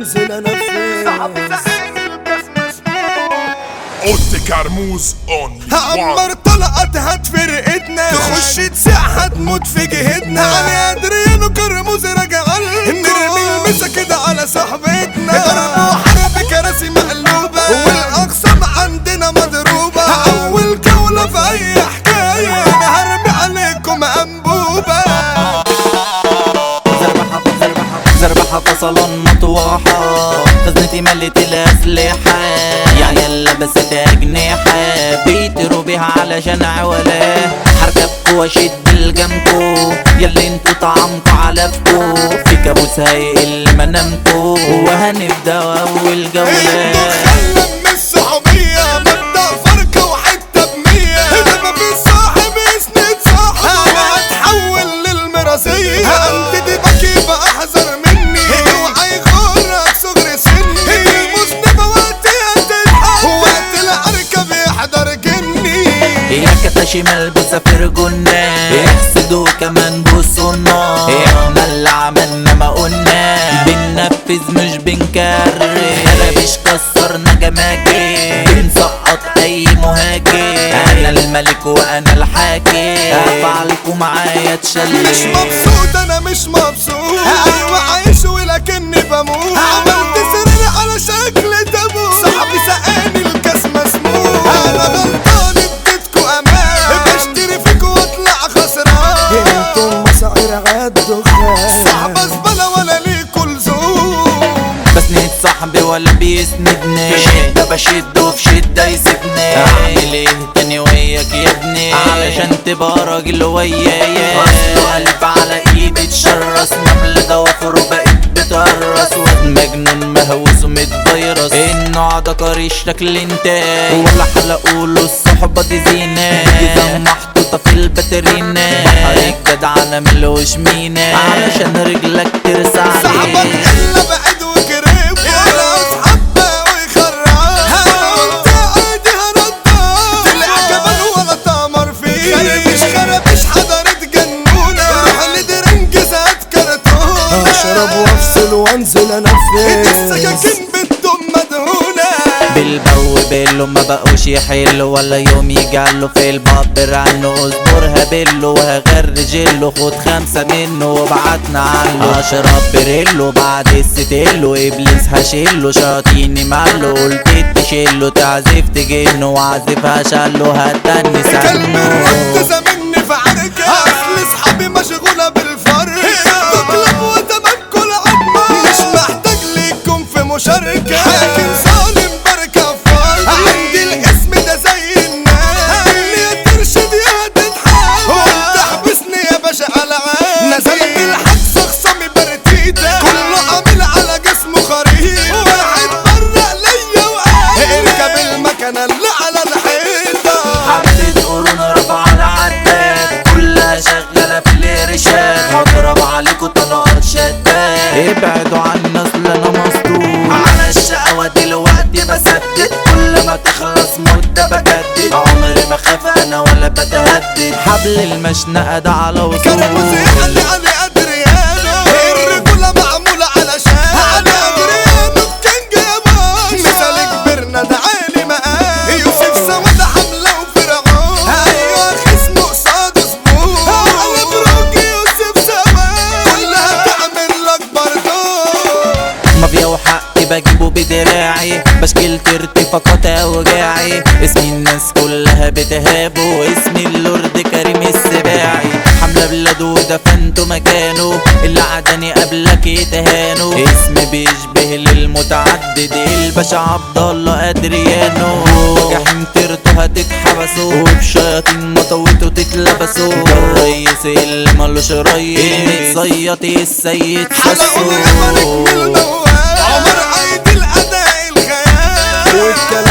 وانزل انفذ. صاحبي سقاني الكاس مسموع. اوتي كرموز اونلي هعمر طلقات هات فرقتنا، تخش تسيح هتموت في جهتنا. علي ادريانو كرموز راجع نرمي المسا كده على صاحبتنا. ضرب وحرب كراسي مقلوبة والاقسام عندنا مضروبة. اول جولة في اي حكاية انا هرمي عليكم انبوبة. زربحة فصلا مطوحة، خزنتي ملت الأسلحة، يا عيال لبست أجنحة بيطيروا بيها علشان عولاه. هركبكوا واشد الجنبكوا ياللي انتوا طعمكوا علفكوا، في كابوس هيقل منامكوا وهنبدأ أول جولة. من الصحوبية مبدأ فرقة وحتة بمية، ده ما في صاحب يسند صاحبه. أنا هتحول للمراسية، أنت دي بكي بقى احذر مني، اوعى يغرك صغر سني. المذنبة وقتها تتحط، وقت العركة بيحضر جني. يا كتاشي ملبوسة في رجولنا، يحسدوا كمان بصوا النار. احنا اللي عملنا ما قلنا، بننفذ مش بنكرر. خرابيش كسرنا جماجم، بنسقط اي مهاجم. انا الملك وانا الحاكم، افعالكم معايا تشلل. مش مبسوط انا مش مبسوط، ايوه عايش ولكني بموت. عملت سرير على شكل تابوت، صاحبي سقاني الكاس مسموع. انا غلطان اديتكوا امان، بشتري فيكوا واطلع خسران. انتم مصاعير عالدخان، صاحب زبالة ولا ليكوا لزوم. بسند صاحبي ولا بيسندني، في شدة بشد وفي شدة يسيبني. اعمل ايه تاني وياك يا ابني، علشان تبقى راجل ويايا. اصله الف على ايدي تشرس، نمل ضوافر وبقيت بتقرص. مجنون مهووس ومتفيرس، النوع ده قريش شكل انتاج، ولا حلقوا له الصحبة دي زينة. جزم محطوطة في الباترينا، بحر الجدع انا ملوش مينا، علشان رجلك ترسى عليه. صاحبك الا بعد وقريب، ولا اصحاب ويخرب. وانت عادي هردان، طلع جبل ولا تمر فيه. خربش حضرت جنونة، روح لدرنج زاد كرتون. اشرب وافصل وانزل انفذ، السكاكين بتدوم مدهونة. بالبو بيلو ما بقوش يحلوا، ولا يوم يجعلوا في البابر عنه. اصبر هبله وهغرجله، خد 5 منه وبعتنا عنه. اشرب بريلو بعد الستيلو، ابليس هشيله شاطيني معله. قلت تشيله تعزف تجنه، وعزفها شاله هتني كلب سنه. الرد مني في عركة، اصل اصحابي مشغولة بالفرق. تطلب وتمكن عظمة، مش محتاج ليكم في مشاركة. حاكم ظالم بركة فرد، عندي الاسم ده زي الناس. اللي ترشد يا تتحول، وانت حبسني يا باشا على عين. نزلت الحبس خصامي برتيتة، كله عامل على جسمه خريطة. واحد برق ليا وقال اركب المكنة اللي على الحيطة. حبة قرون رفع العداد، كلها شغالة في الارشاد. هضرب عليكوا طلقات شداد، ابعدوا عنا اصل انا مصدوم. على الشقاوة دلوقتي بسدد، كل ما تخلص مدة بجدد. عمري ما خاف انا ولا بتهدد، حبل المشنقة ده على وصول. كرموز يحلي علي ادريانو، الرجولة معمولة علشان. علي ادريانو كينج يا باش، مثال كبرنا ده عالي مقام. يوسف سواد حملة وفرعون، ايوه خصمه قصاده زبون. على بروك يوسف سواد، كلها تعمل لك بردون. مافيا وحقي بجيبه بدراعي، بشكل ارتفاقات اوجاعي. اسمي الناس كلها بتهابه، اسمي اللورد كريم السباعي. حملة بلاده ودفنته مكانه، اللي عداني قبلك يتهانوا. اسم بيشبه للمتعدد، الباشا عبد الله ادريانو. جحيم ترتو هتتحبسوا، وبشياطين مطوته تتلبسوا. الريس اللي مالوش ريس، صيط السيد حلقوا حسو. يا ملك من الموال، عمر عيد الاداء الخيال.